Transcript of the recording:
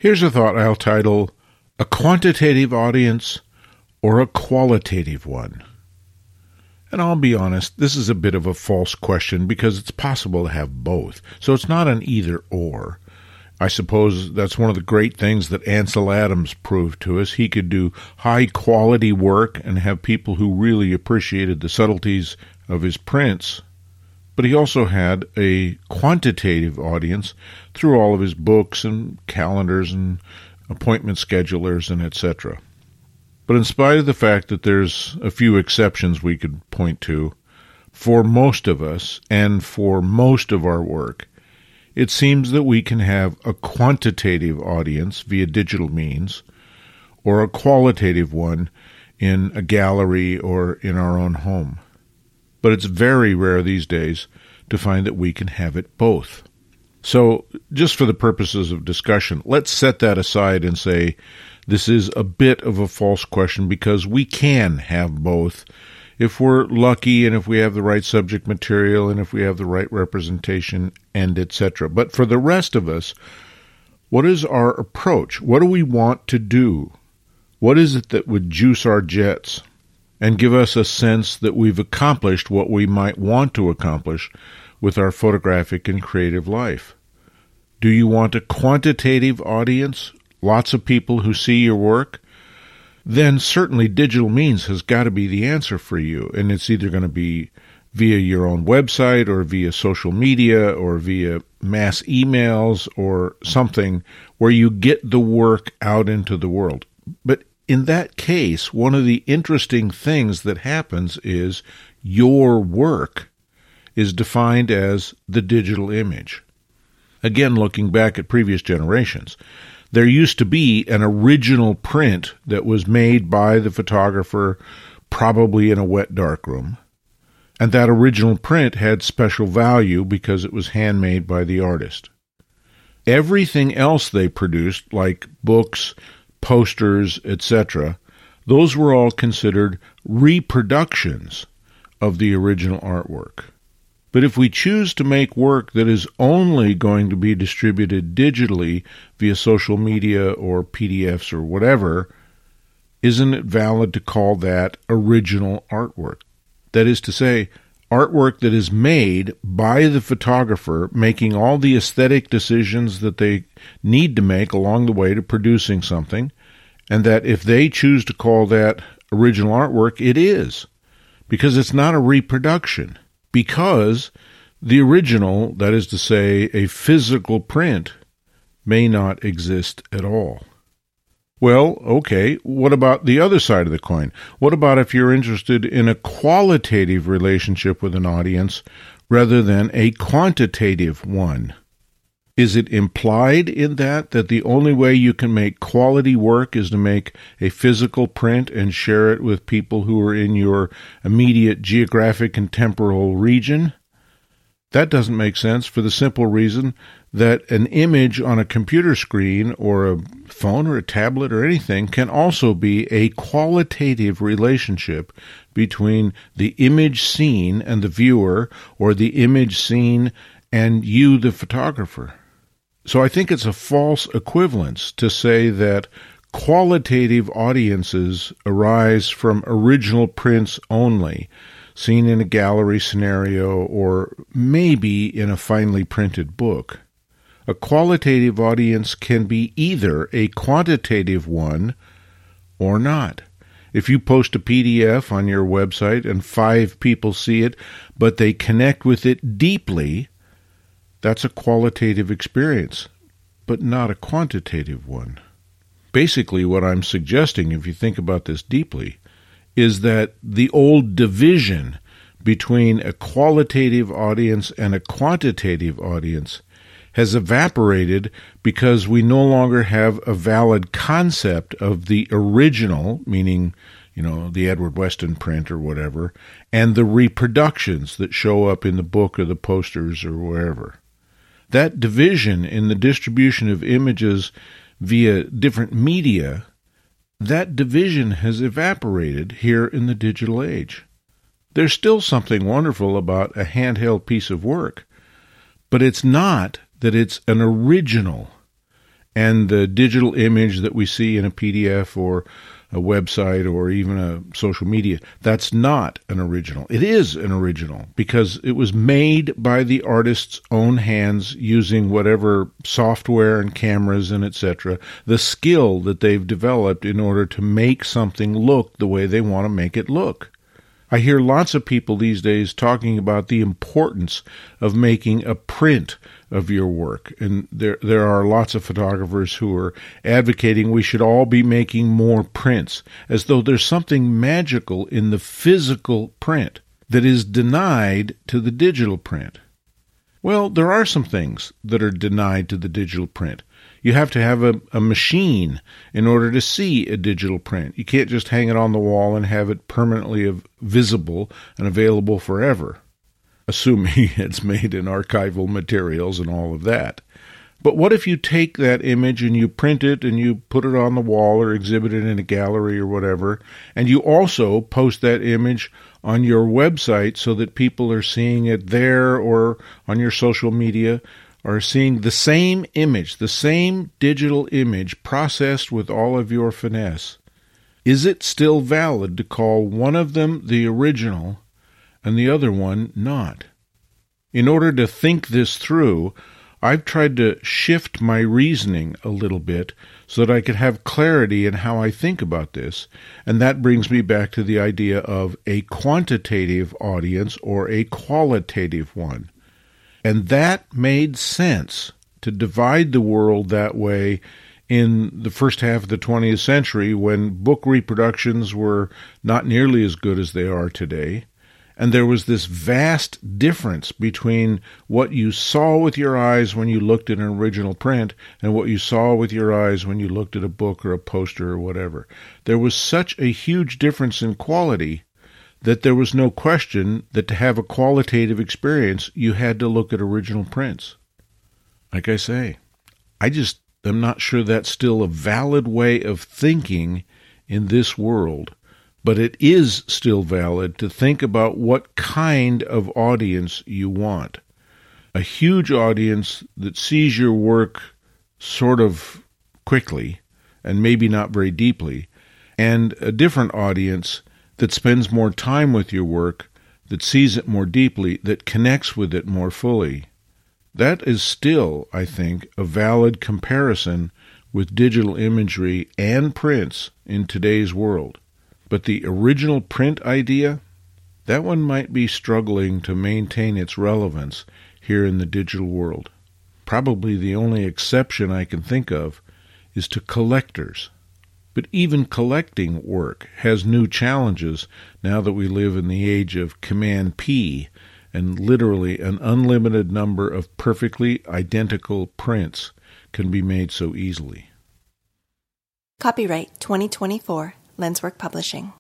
Here's a thought I'll title, A Quantitative Audience or a Qualitative One? And I'll be honest, this is a bit of a false question because it's possible to have both. So it's not an either or. I suppose that's one of the great things that Ansel Adams proved to us. He could do high-quality work and have people who really appreciated the subtleties of his prints. But he also had a quantitative audience through all of his books and calendars and appointment schedulers and etc. But in spite of the fact that there's a few exceptions we could point to, for most of us and for most of our work, it seems that we can have a quantitative audience via digital means or a qualitative one in a gallery or in our own home. But it's very rare these days to find that we can have it both. So, just for the purposes of discussion, let's set that aside and say this is a bit of a false question because we can have both if we're lucky and if we have the right subject material and if we have the right representation and etc. But for the rest of us, what is our approach? What do we want to do? What is it that would juice our jets and give us a sense that we've accomplished what we might want to accomplish with our photographic and creative life? Do you want a quantitative audience, lots of people who see your work? Then certainly digital means has got to be the answer for you, and it's either going to be via your own website or via social media or via mass emails or something where you get the work out into the world. But in that case, one of the interesting things that happens is your work is defined as the digital image. Again, looking back at previous generations, there used to be an original print that was made by the photographer, probably in a wet darkroom. And that original print had special value because it was handmade by the artist. Everything else they produced, like books, posters, etc., those were all considered reproductions of the original artwork. But if we choose to make work that is only going to be distributed digitally via social media or PDFs or whatever, isn't it valid to call that original artwork? That is to say, artwork that is made by the photographer making all the aesthetic decisions that they need to make along the way to producing something, and that if they choose to call that original artwork, it is, because it's not a reproduction, because the original, that is to say, a physical print, may not exist at all. Well, okay, what about the other side of the coin? What about if you're interested in a qualitative relationship with an audience rather than a quantitative one? Is it implied in that the only way you can make quality work is to make a physical print and share it with people who are in your immediate geographic and temporal region? That doesn't make sense for the simple reason that an image on a computer screen or a phone or a tablet or anything can also be a qualitative relationship between the image seen and the viewer, or the image seen and you, the photographer. So I think it's a false equivalence to say that qualitative audiences arise from original prints only, seen in a gallery scenario or maybe in a finely printed book. A qualitative audience can be either a quantitative one or not. If you post a PDF on your website and 5 people see it, but they connect with it deeply, that's a qualitative experience, but not a quantitative one. Basically, what I'm suggesting, if you think about this deeply, is that the old division between a qualitative audience and a quantitative audience has evaporated because we no longer have a valid concept of the original, meaning, the Edward Weston print or whatever, and the reproductions that show up in the book or the posters or wherever. That division in the distribution of images via different media, that division has evaporated here in the digital age. There's still something wonderful about a handheld piece of work, but it's not that it's an original. And the digital image that we see in a PDF or a website or even a social media, that's not an original. It is an original because it was made by the artist's own hands using whatever software and cameras and etc., the skill that they've developed in order to make something look the way they want to make it look. I hear lots of people these days talking about the importance of making a print of your work. And there are lots of photographers who are advocating we should all be making more prints, as though there's something magical in the physical print that is denied to the digital print. Well, there are some things that are denied to the digital print. You have to have a machine in order to see a digital print. You can't just hang it on the wall and have it permanently visible and available forever, assuming it's made in archival materials and all of that. But what if you take that image and you print it and you put it on the wall or exhibit it in a gallery or whatever, and you also post that image on your website so that people are seeing it there or on your social media, are seeing the same image, the same digital image processed with all of your finesse? Is it still valid to call one of them the original and the other one not? In order to think this through, I've tried to shift my reasoning a little bit so that I could have clarity in how I think about this, and that brings me back to the idea of a quantitative audience or a qualitative one. And that made sense to divide the world that way in the first half of the 20th century when book reproductions were not nearly as good as they are today. And there was this vast difference between what you saw with your eyes when you looked at an original print and what you saw with your eyes when you looked at a book or a poster or whatever. There was such a huge difference in quality that there was no question that to have a qualitative experience, you had to look at original prints. Like I say, I just am not sure that's still a valid way of thinking in this world, but it is still valid to think about what kind of audience you want. A huge audience that sees your work sort of quickly and maybe not very deeply, and a different audience that spends more time with your work, that sees it more deeply, that connects with it more fully. That is still, I think, a valid comparison with digital imagery and prints in today's world. But the original print idea, that one might be struggling to maintain its relevance here in the digital world. Probably the only exception I can think of is to collectors. But even collecting work has new challenges now that we live in the age of Command P and literally an unlimited number of perfectly identical prints can be made so easily. Copyright 2024, Lenswork Publishing.